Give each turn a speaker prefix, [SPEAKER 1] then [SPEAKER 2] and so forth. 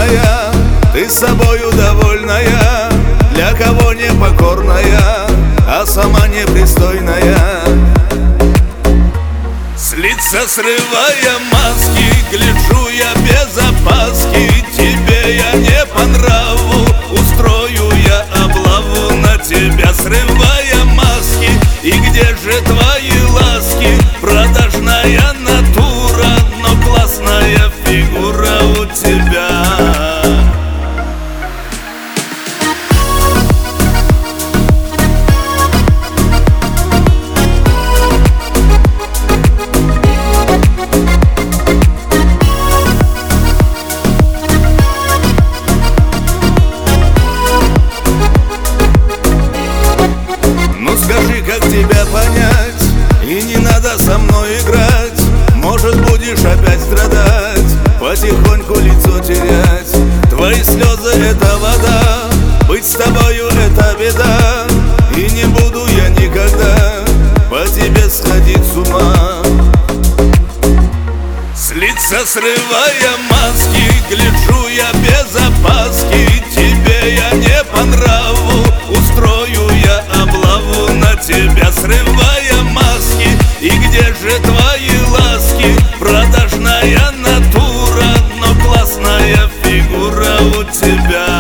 [SPEAKER 1] черная, ты собою довольная, для кого непокорная, а сама непристойная. С лица срывая маски, гляжу я без опаски, тебе я не по нраву, устрою я облаву на тебя, срывая маски. И где же твои ласки? Продажная натура, но классная фигура у тебя. Скажи, как тебя понять, и не надо со мной играть. Может, будешь опять страдать, потихоньку лицо терять. Твои слезы — это вода, быть с тобою — это беда. И не буду я никогда по тебе сходить с ума. С лица срывая маски, гляжу я без опаски, тебе я не по нраву, устрою я облаву на тебя, срывая маски. И где же твои ласки? Продажная натура, но классная фигура у тебя.